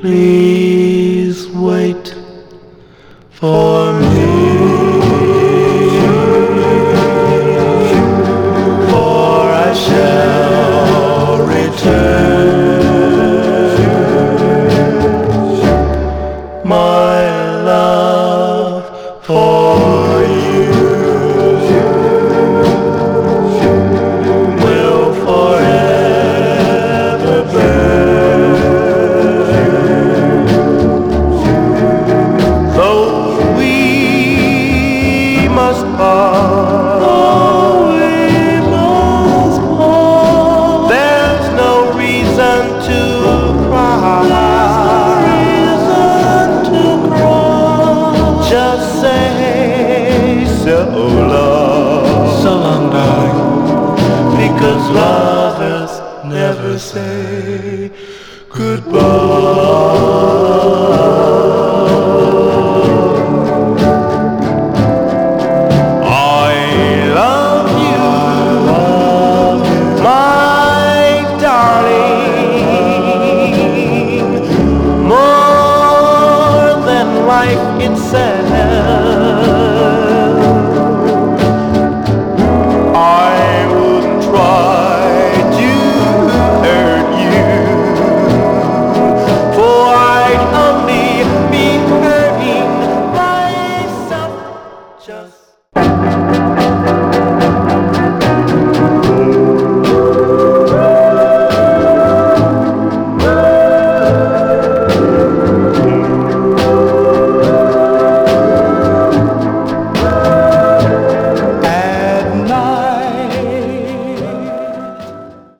Please wait for me, for I shall return. My love for you will forever burn. Though we must part, there's no reason to cry. Just say so long, so long, darling, because lovers never say goodbye.